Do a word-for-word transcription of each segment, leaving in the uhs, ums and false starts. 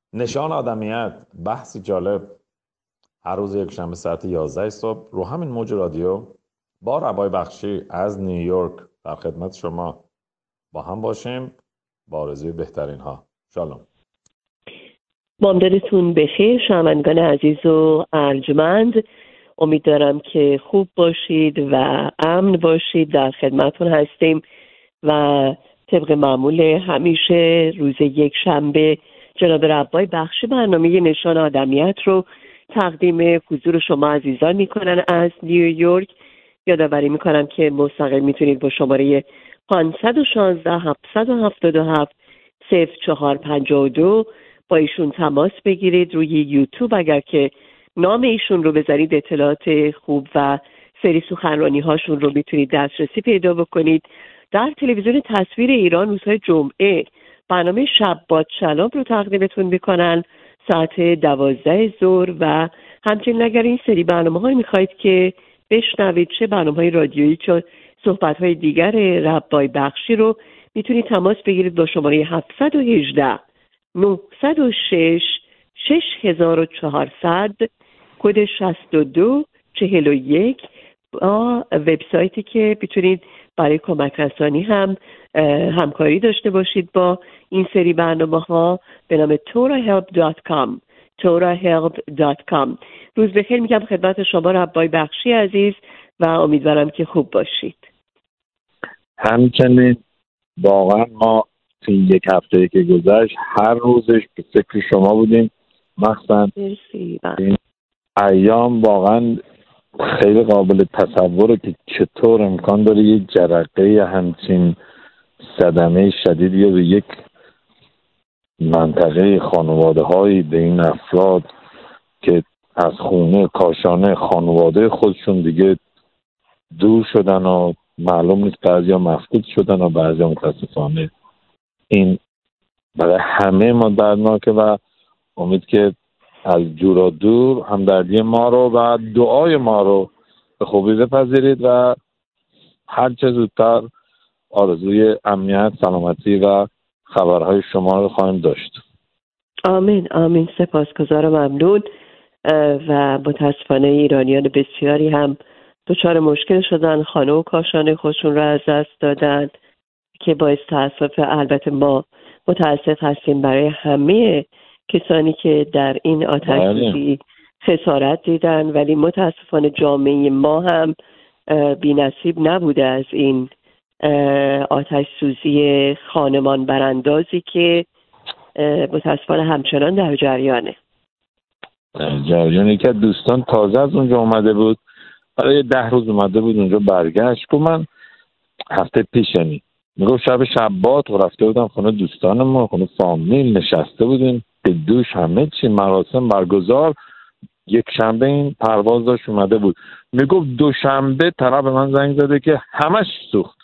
نشان آدمیت، بحثی جالب، هر روز یک شنبه ساعت یازده صبح رو همین موج رادیو با ربای بخشی از نیویورک در خدمت شما با هم باشیم با آرزوی بهترین ها. شالوم. بامدادتون بخیر شنوندگان عزیز و ارجمند، امیدوارم که خوب باشید و امن باشید. در خدمتون هستیم و طبق معمول همیشه روز یک شنبه جناب ربای بخشی برنامه نشان آدمیت رو تقدیم حضور شما عزیزان میکنن از نیویورک. یادآوری میکنم که مستقیم میتونید با شماره پانصد و شانزده هفتصد و هفتاد و هفت صفر چهار پنجاه و دو با ایشون تماس بگیرید. روی یوتیوب اگر که نام ایشون رو بذارید اطلاعات خوب و سری سخنرانی هاشون رو میتونید دسترسی پیدا بکنید. در تلویزیون تصویر ایران روزهای جمعه برنامه شب باد شلاب رو تقدیمتون میکنن ساعت دوازده ظهر و همچنین اگر این سری برنامه ها میخواید که بشنوید چه برنامه های رادیویی چه صحبت های دیگر ربای بخشی رو میتونید تماس بگیرید با شماره هفتصد و هجده نهصد و شش شش هزار و چهارصد کد شصت و دو چهل و یک با وبسایتی که میتونید برای کمک رسانی هم همکاری داشته باشید با این سری برنامه ها به نام تورا هلپ دات کام تورا هلپ دات کام. روز بخیر میگم خدمت شما ربای بخشی عزیز و امیدوارم که خوب باشید. همچنین واقعا ما توی یک هفته که گذشت هر روزش به فکر شما بودیم، مخصوصا این ایام واقعا خیلی قابل تصوره که چطور امکان داره یک جرقه همچین صدمه شدیدی به یک منطقه خانواده هایی، به این افراد که از خونه کاشانه خانواده خودشون دیگه دور شدن و معلوم نیست، بعضی ها مفقود شدن و بعضی ها متاسفانه. این برای همه ما دردناکه و امید که از جورا دور همدردی ما رو و دعای ما رو به خوبی بپذیرید و هر چه زودتر آرزوی امنیت، سلامتی و خبرهای شما رو خواهیم داشت. آمین آمین. سپاسگزارم، ممنون. و متاسفانه ایرانیان بسیاری هم دچار مشکل شدن، خانه و کاشانه خودشون رو از دست دادن که باعث تأسف. البته ما متاسف هستیم برای همه کسانی که در این آتش سوزی خسارت دیدن، ولی متاسفانه جامعه ما هم بی نصیب نبوده از این آتش سوزی خانمان براندازی که متاسفانه همچنان در جریانه. در جریانه که دوستان تازه از اونجا اومده بود، برای ده روز اومده بود اونجا، برگشت که من هفته پیش یعنی میگو شب شبات و رفته بودم خونه دوستان ما، خونه فامیل، نشسته بودیم به دوش، همه چی مراسم برگزار. یک شنبه این پرواز داشت اومده بود، میگفت دوشنبه طرف به من زنگ زده که همش سوخت.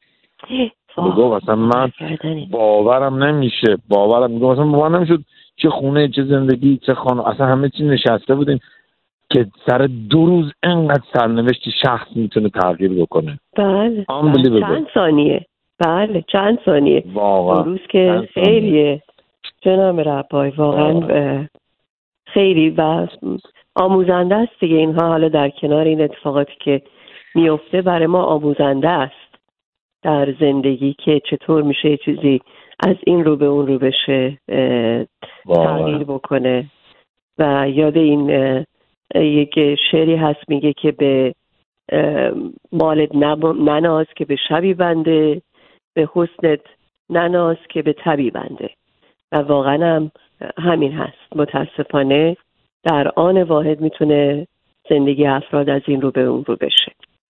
میگفت اصلا من باورم نمیشه، باورم میگفت اصلا باورم نمیشد چه خونه، چه زندگی، چه خانه، اصلا همه چی نشسته بودیم که سر دو روز انقدر سرنوشت شخص میتونه تغییر بکنه. بله, بله. چند ثانیه بله چند ثانیه واقعا. دو روز که خیلیه جناب ربای، واقعا خیلی و آموزنده است دیگه اینها. حالا در کنار این اتفاقاتی که میفته برای ما آموزنده است در زندگی که چطور میشه یه چیزی از این رو به اون رو بشه تغییر بکنه. و یاد این یک شعری هست میگه که به مالت نناز که به شبی بنده، به حسنت نناز که به تبی بنده. و واقعا هم همین هست. متاسفانه در آن واحد میتونه زندگی افراد از این رو به اون رو بشه.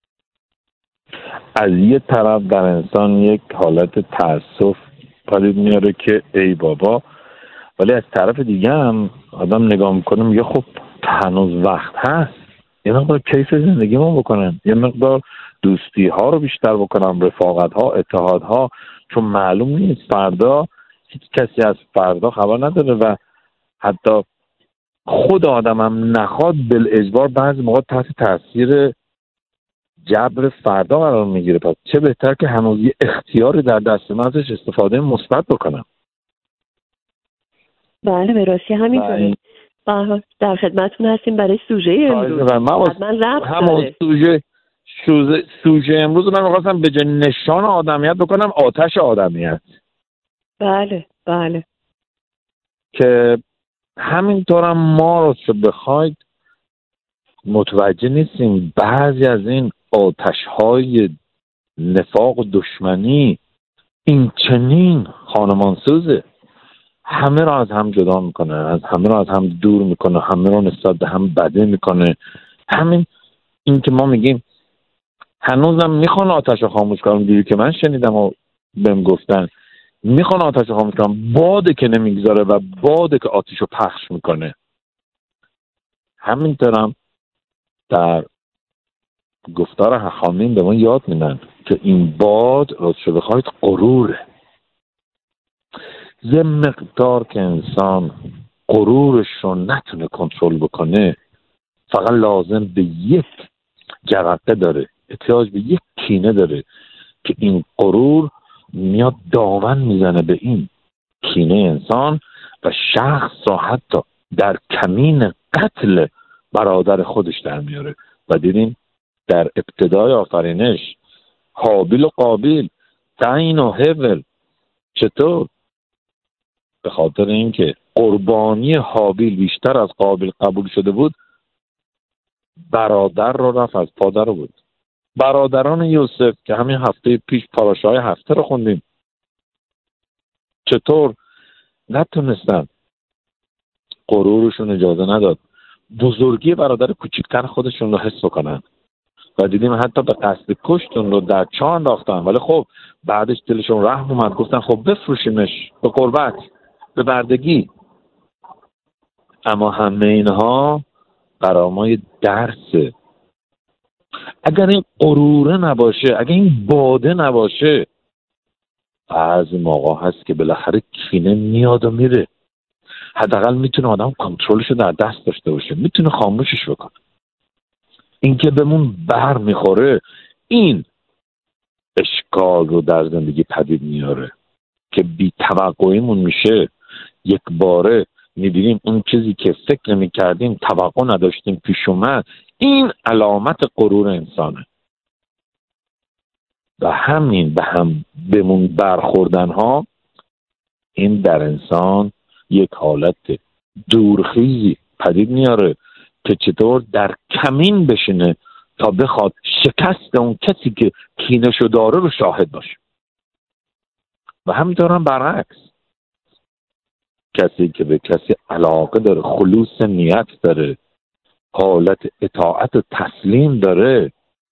از یه طرف در انسان یک حالت تأسف پدید میاره که ای بابا، ولی از طرف دیگه هم آدم نگاه میکنه میگه خب هنوز وقت هست، یه مقدار کیف زندگی ما بکنم، یه مقدار دوستی ها رو بیشتر بکنم، رفاقت ها، اتحاد ها، چون معلوم نیست فردا، هیچ کسی از فردا خبر نداره و حتی خود آدم هم نخواد بالاجبار بعضی موقع تحت تاثیر جبر فردا قرار میگیره. پس چه بهتر که هنوز یه اختیاری در دست من ازش استفاده مثبت بکنم. بله به راستی همینطوره. در خدمتتون هستیم برای سوژه امروز. حتما ربط همون داره. سوژه سوژه سوژه امروز من می‌خواستم به جای نشان آدمیت بکنم آتش آدمیت. بله بله. که همینطورم ما رو چه بخواید متوجه نیستیم بعضی از این آتش‌های نفاق و دشمنی این چنین خانمانسوزه، همه را از هم جدا میکنه، از همه را از هم دور میکنه، همه را نسبت به هم بده میکنه. همین این که ما میگیم هنوزم میخوان آتش رو خاموش کنم، دیگه که من شنیدم و بهم گفتن میخوان آتش رو خاموش کنم، باده که نمیگذاره و باده که آتش رو پخش میکنه. همینطورم در گفتار هخامنین به ما یاد میدن که این باد را چه بخواید غروره. یه مقدار که انسان غرورش رو نتونه کنترل بکنه، فقط لازم به یک جرقه داره، احتیاج به یک کینه داره که این غرور میاد دامن میزنه به این کینه انسان و شخص را حتی در کمین قتل برادر خودش در میاره. و دیدین در ابتدای آفرینش هابیل و قابیل، قاین و هابیل، چطور؟ به خاطر اینکه قربانی هابیل بیشتر از قابیل قبول شده بود، برادر رو رفت از پادر رو بود. برادران یوسف که همین هفته پیش پاراشای هفته رو خوندیم، چطور نتونستن، غرورشون اجازه نداد بزرگی برادر کوچکتر خودشون رو حس کنن و دیدیم حتی به قصد کشتون رو در چاه انداختن، ولی خب بعدش دلشون رحم اومد، گفتن خب بفروشیمش به قربت، به بردگی. اما همه اینها برامای درسه. اگر این غروره نباشه، اگر این باده نباشه، بعضی موقع هست که بالاخره کینه میاد و میره. حداقل میتونه آدم کنترلش رو در دست داشته باشه، میتونه خاموشش بکنه. این که بهمون بر میخوره، این اشکال رو در زندگی پدید میاره که بی توقعیمون میشه. یک باره میبینیم اون چیزی که فکر نمیکردیم، توقع نداشتیم پیش اومد. این علامت غرور انسانه و همین به هم بهمون برخوردن ها، این در انسان یک حالت دورخیزی پدید میاره که چطور در کمین بشینه تا بخواد شکست اون کسی که کینه‌شو داره رو شاهد باشه. و همینطور هم برعکس، کسی که به کسی علاقه داره، خلوص نیت داره، حالت اطاعت و تسلیم داره،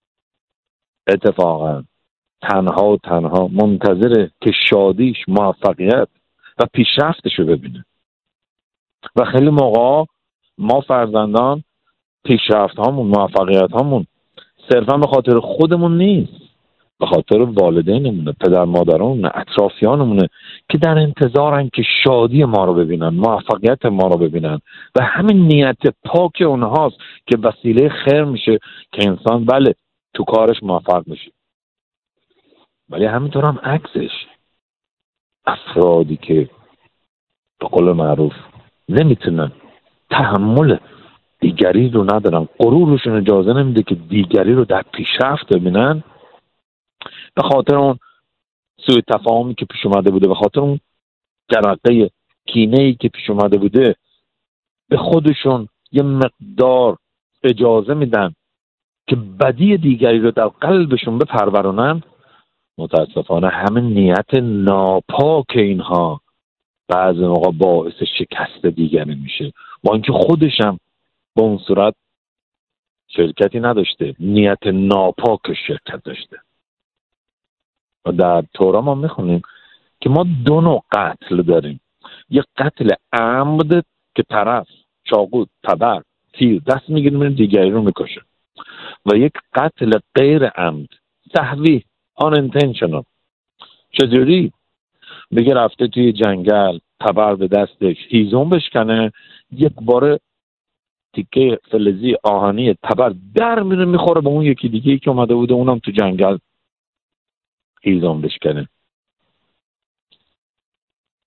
اتفاقا تنها و تنها منتظره که شادیش، موفقیت و پیشرفتش رو ببینه. و خیلی موقع ما فرزندان پیشرفت هامون، موفقیت هامون صرفا به خاطر خودمون نیست، به خاطر والدینمونه، پدر مادرانمونه، اطرافیانمونه که در انتظارن که شادی ما رو ببینن، موفقیت ما رو ببینن و همین نیت پاک اونهاست که وسیله خیر میشه که انسان بله تو کارش موفق میشه. ولی همینطور هم عکسش، افرادی که به قول معروف نمیتونن، تحمل دیگری رو ندارن، غرورشون اجازه نمیده که دیگری رو در پیشرفت ببینن، به خاطر اون سوء تفاهمی که پیش اومده بوده، به خاطر اون جرقه کینه‌ای که پیش اومده بوده، به خودشون یه مقدار اجازه میدن که بدی دیگری رو در قلبشون بپرورونن. متاسفانه همین نیت ناپاک اینها بعضی موقع باعث شکست دیگری میشه، با اینکه خودشم با اون صورت شرکتی نداشته، نیت ناپاک شرکت داشته. و در تورا ما میخونیم که ما دو نوع قتل داریم. یک قتل عمد که طرف چاقو، تبر، تیر دست میگیره میره دیگری رو میکشه، و یک قتل غیر عمد، سهوی، unintentional. چجوری؟ بگه رفته توی جنگل، تبر به دستش، هیزم بشکنه، یک بار تیکه فلزی آهنی تبر در میره میخوره به اون یکی دیگه ای که اومده بوده اونم تو جنگل هیزم بشکنه.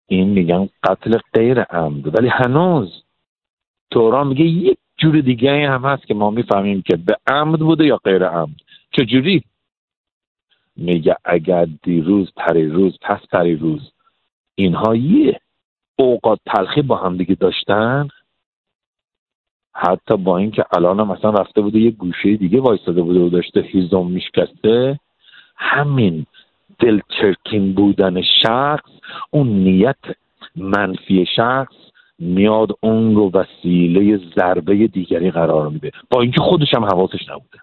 این میگن قتل غیر عمد، ولی هنوز تورا میگه یک جور دیگه هم هست که ما میفهمیم که به عمد بوده یا غیر عمد. چجوری؟ میگه اگر دیروز پریروز پس پریروز اینها یه اوقات تلخی با هم دیگه داشتن، حتی با اینکه الان هم مثلا رفته بوده یه گوشه دیگه وایستاده بوده و داشته هیزم میشکسته، همین دلچرکین بودن شخص، اون نیت منفی شخص میاد اون رو وسیله ضربه دیگری قرار میده، با اینکه خودش هم حواسش نبوده.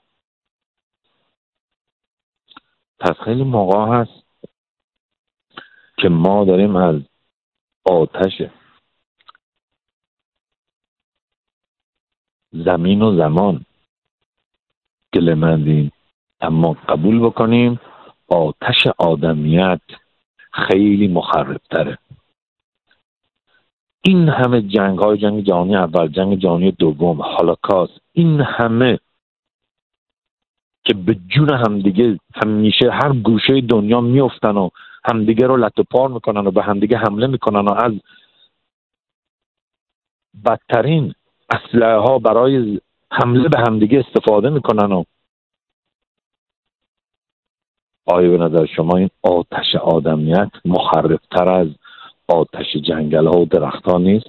پس خیلی موقع هست که ما داریم از آتش زمین و زمان گله‌مندیم، اما قبول بکنیم آتش آدمیت خیلی مخرب‌تره. این همه جنگ های جنگ جهانی اول، جنگ جهانی دوم، هولوکاست، این همه که به جون همدیگه همیشه هر گوشه دنیا میافتن و همدیگه رو لت و پار میکنن و به همدیگه حمله میکنن و از بدترین اسلحه ها برای حمله به همدیگه استفاده میکنن. و آیا به نظر شما این آتش آدمیت مخربتر از آتش جنگل ها و درخت ها نیست؟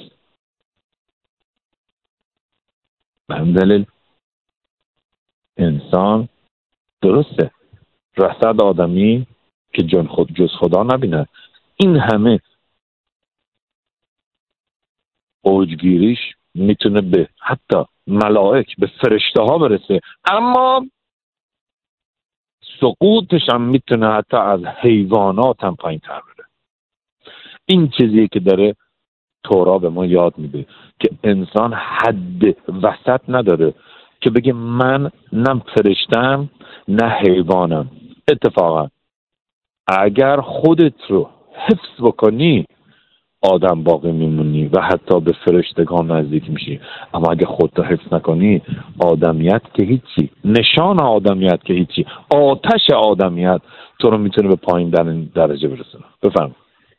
به همین دلیل انسان درسته رصد آدمی که جن خود جز خدا نبینه، این همه اوجگیریش میتونه به حتی ملائک، به فرشته ها برسه، اما سقوطش هم میتونه حتی از حیوانات هم پایین تر بره. این چیزیه که داره تورا به ما یاد میده که انسان حد وسط نداره که بگه من نه فرشتم نه حیوانم. اتفاقا اگر خودت رو حفظ بکنی آدم باقی میمونی و حتی به فرشتگان نزدیک میشی، اما اگه خودت رو حفظ نکنی آدمیت که هیچی، نشان آدمیت که هیچی، آتش آدمیت تو رو میتونه به پایین در این درجه برسونه. بفرم.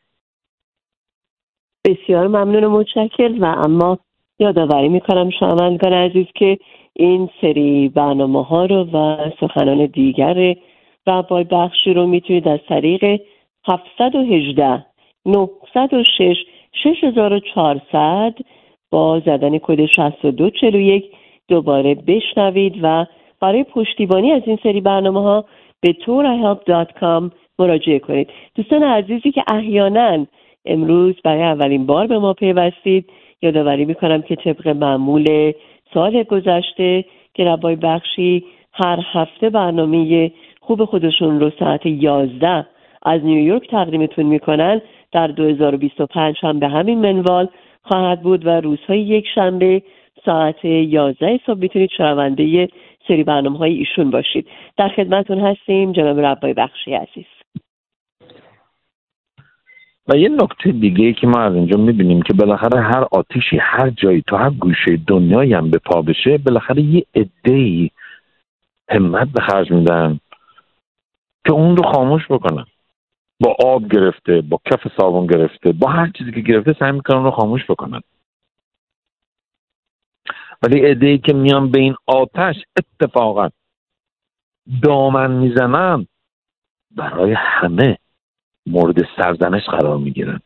بسیار ممنون و متشکر. و اما یادآوری میکنم شنوندگان عزیز که این سری برنامه ها رو و سخنان دیگر ربای بخشی رو میتونید از طریق هفت یک هشت نه صفر شش شش هزار و چهارصد با زدن کد شصت و دو چهل و یک دوباره بشنوید و برای پشتیبانی از این سری برنامه ها به تورا هلپ دات کام مراجعه کنید. دوستان عزیزی که احیانا امروز برای اولین بار به ما پیوستید، یادآوری میکنم که طبق معمول سال گذشته که ربای بخشی هر هفته برنامه خوب خودشون رو ساعت یازده از نیویورک تقدیمتون میکنن، در دو هزار و بیست و پنج هم به همین منوال خواهد بود و روزهای یک شنبه ساعت یازده صبح میتونید شنونده سری برنامه های ایشون باشید. در خدمتون هستیم جناب ربای بخشی عزیز. و یه نکته دیگه که ما از اینجا میبینیم که بالاخره هر آتیشی هر جایی تو هر گوشه دنیایی هم به پا بشه، بالاخره یه عده‌ای همت به خرج میدن که اون رو خاموش بکنن. با آب گرفته، با کف صابون گرفته، با هر چیزی که گرفته سعی میکنن اون رو خاموش بکنن. ولی عده‌ای که میان به این آتش اتفاقا دامن میزنن، برای همه مورد سرزنش قرار میگیرن.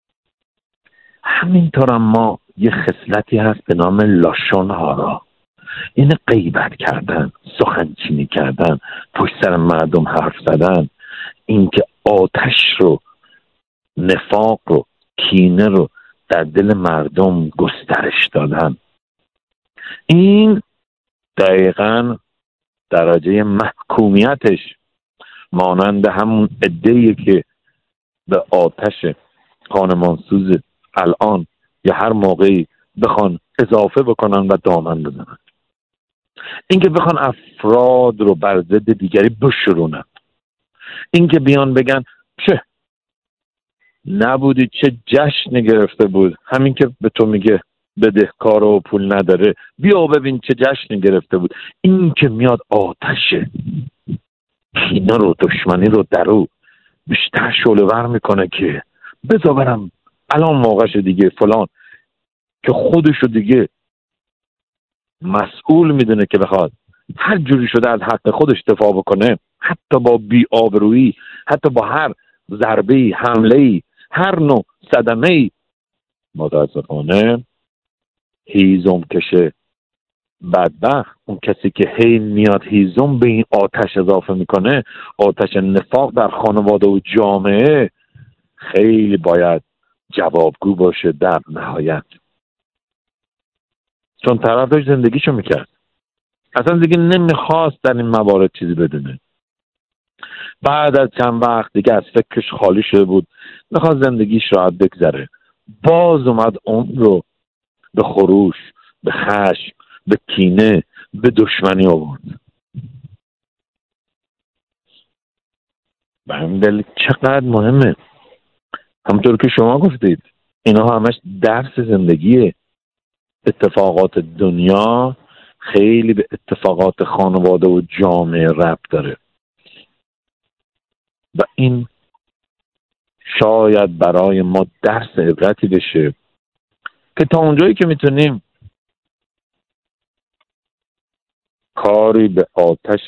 همینطور هم ما یه خصلتی هست به نام لاشون هارا، یعنی غیبت کردن، سخنچینی کردن، پشت سر مردم حرف زدن، اینکه آتش رو، نفاق رو، کینه رو در دل مردم گسترش دادن. این دقیقاً درجه محکومیتش مانند همون عده‌ای که به آتش خانمانسوز الان یا هر موقعی بخوان اضافه بکنن و دامن بزنن. اینکه بخوان افراد رو بر ضد دیگری بشورونن، اینکه بیان بگن چه نبودی، چه جشن گرفته بود، همین که به تو میگه بدهکار و پول نداره، بیا ببین چه جشن گرفته بود. این که میاد آتش کینه رو، دشمنی رو در او بیشتر شعله‌ور میکنه که بذار برم الان موقعش دیگه فلان، که خودشو دیگه مسئول میدونه که بخواد هر جوری شده از حق خودش دفاع بکنه، حتی با بی‌آبرویی، حتی با هر ضربه‌ای، حمله‌ای، هر نوع صدمه‌ای. متاسفانه هیزم کشه بدبخت، اون کسی که هی میاد هیزم به این آتش اضافه میکنه، آتش نفاق در خانواده و جامعه، خیلی باید جوابگو باشه در نهایت. چون طرف داشت زندگیشو میکرد، اصلا دیگه نمیخواست در این موارد چیزی بدونه. بعد از چند وقت دیگه از فکرش خالی شده بود، میخواست زندگیش راحت بگذره، باز اومد اون رو به خروش، به خشم، به کینه، به دشمنی آورد. به همین دلیل چقدر مهمه، همونطور که شما گفتید، اینا همش درس زندگیه. اتفاقات دنیا خیلی به اتفاقات خانواده و جامعه ربط داره و این شاید برای ما درس عبرتی بشه که تا اونجایی که میتونیم کاری به آتش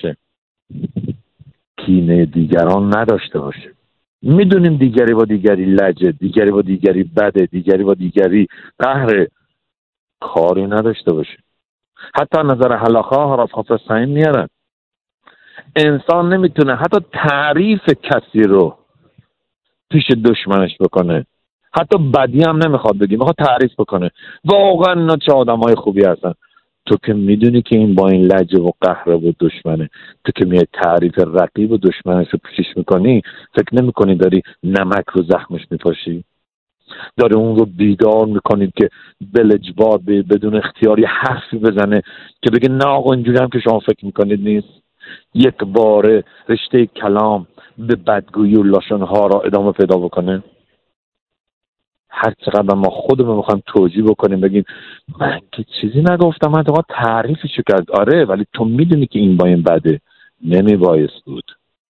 کینه دیگران نداشته باشه. میدونیم دیگری با دیگری لجه، دیگری با دیگری بده، دیگری با دیگری قهر، کاری نداشته باشه. حتی نظر حلاخا حرف حافظ میارن، انسان نمیتونه حتی تعریف کسی رو پیش دشمنش بکنه، حتی بدی هم نمیخواد بگی، میخواد تعریف بکنه. واقعا اینا چه آدمای خوبی هستن. تو که میدونی که این با این لجه و قهر و دشمنه، تو که میای تعریف رقیب و دشمنش رو پیشش میکنی، فکر نمیکنی داری نمک رو زخمش میپاشی؟ داره اون رو بیدار میکنید که بلجبار بدون اختیاری حرفی بزنه که بگه نه آقا اینجوری هم که شما فکر میکنید نیست. یک باره رشته کلام به بدگویی و لاشنها را ادامه پیدا بکنه. هر چقدر ما خودمون میخوایم توجیه بکنیم بگیم من که چیزی نگفتم، من تو تعریفشو کرد. آره ولی تو میدونی که این با این بده، نمیبایست بود.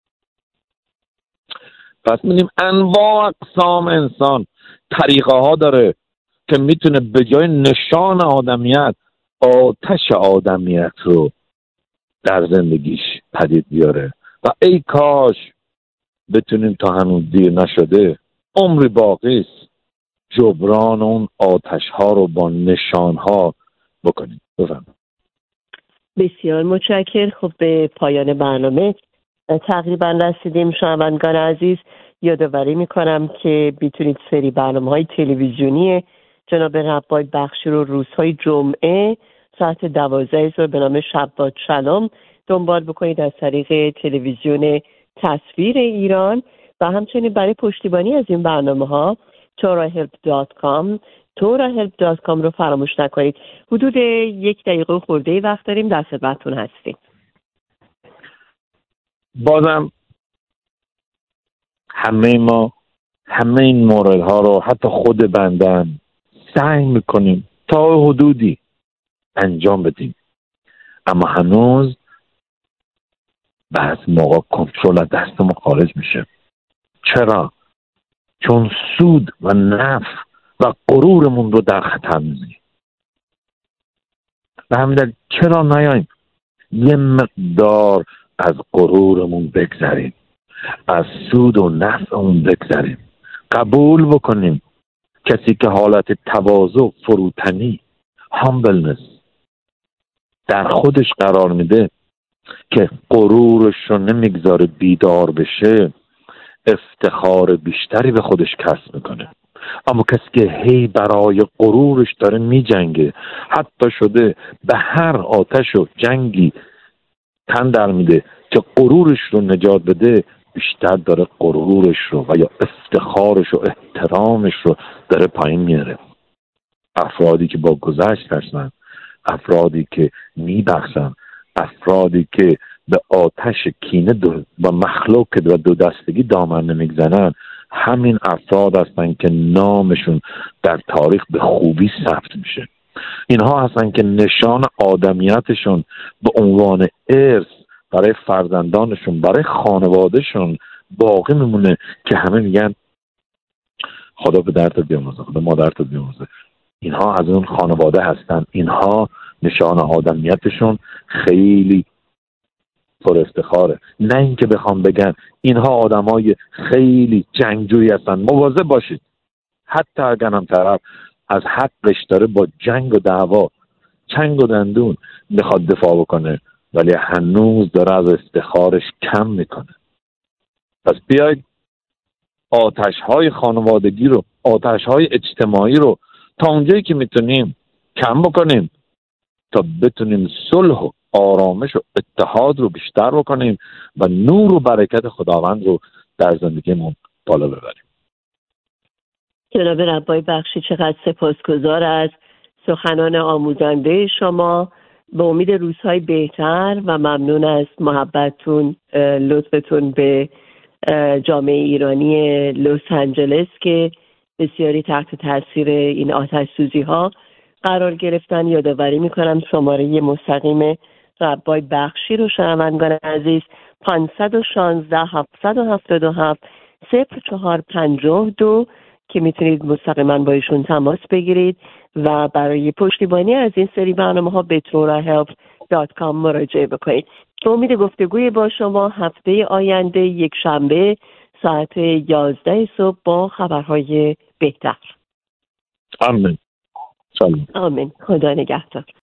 پس میدونیم انواع اقسام انسان طریقه ها داره که میتونه به جای نشان آدمیت آتش آدمیت رو در زندگیش پدید بیاره و ای کاش بتونیم تا هنوز دیر نشده، عمری باقی است، جبران اون آتش ها رو با نشان ها بکنیم. بفهم. بسیار متشکرم. خب به پایان برنامه تقریبا رسیدیم. شنوندگان عزیز، یادآوری میکنم که میتونید سری برنامه‌های تلویزیونی جناب ربای بخشی رو روزهای جمعه ساعت دوازده صبح به نام شب با شلوم دنبال بکنید از طریق تلویزیون تصویر ایران و همچنین برای پشتیبانی از این برنامه‌ها تورا هلپ دات کام تورا هلپ دات کام رو فراموش نکنید. حدود یک دقیقه خورده وقت داریم، در خدمتتون هستیم. بازم همه ما همه این موردها رو حتی خود بندم سعی میکنیم تا حدودی انجام بدیم، اما هنوز بعض موقع کنترل از دستمون خارج میشه. چرا؟ چون سود و نفع و غرورمون رو در خطر می‌ذاریم. و همین دلیل چرا نیاییم یه مقدار از غرورمون بگذریم، از سود و نفعمون بگذریم، قبول بکنیم کسی که حالت تواضع، فروتنی، هامبلنس در خودش قرار میده که غرورش رو نمیگذاره بیدار بشه، افتخار بیشتری به خودش کسب میکنه. اما کسی که هی برای غرورش داره میجنگه، حتی شده به هر آتش و جنگی تن در میده که غرورش رو نجات بده، بیشتر داره غرورش رو و یا افتخارش و احترامش رو داره پایین میاره. افرادی که با گذشت هستن، افرادی که میبخشن، افرادی که به آتش کینه و مخلوق و دو دستگی دامن نمیگزنن، همین افراد هستن که نامشون در تاریخ به خوبی ثبت میشه. اینها هستن که نشان آدمیتشون به عنوان ارث برای فرزندانشون، برای خانوادهشون باقی میمونه که همه میگن خدا به درت بیاموزه، خدا مادرت بیاموزه. اینها از اون خانواده هستن، اینها نشان آدمیتشون خیلی پر افتخاره. نه اینکه بخوام بگن اینها آدمای خیلی جنگجویی هستن. مواظب باشید، حتی اگر هم طرف از حقش داره با جنگ و دعوا چنگ و دندون میخواد دفاع بکنه، ولی هنوز داره از افتخارش کم میکنه. پس بیاید آتش‌های خانوادگی رو، آتش‌های اجتماعی رو تا اونجایی که میتونیم کم بکنیم تا بتونیم صلح و آرامش و اتحاد رو بیشتر بکنیم و نور و برکت خداوند رو در زندگیمون بالا ببریم. جناب ربای بخشی، چقدر سپاسگزار از سخنان آموزنده شما. به امید روزهای بهتر و ممنون از محبتتون، لطفتون به جامعه ایرانی لس آنجلس که بسیاری تحت تاثیر این آتش سوزی ها قرار گرفتن. یادآوری میکنم شماره مستقیم ربای بخشی رو شنوندگان عزیز پانصد و شانزده هفتصد و هفتاد و هفت صفر چهار پنجاه و دو که میتونید مستقیما با ایشون تماس بگیرید و برای پشتیبانی از این سری برنامه ها به تورا هلپ دات کام مراجعه بکنید. به امید گفتگوی با شما هفته آینده یک شنبه ساعت یازده صبح با خبرهای بهتر. آمین. سلام. آمین. خدا نگهدار.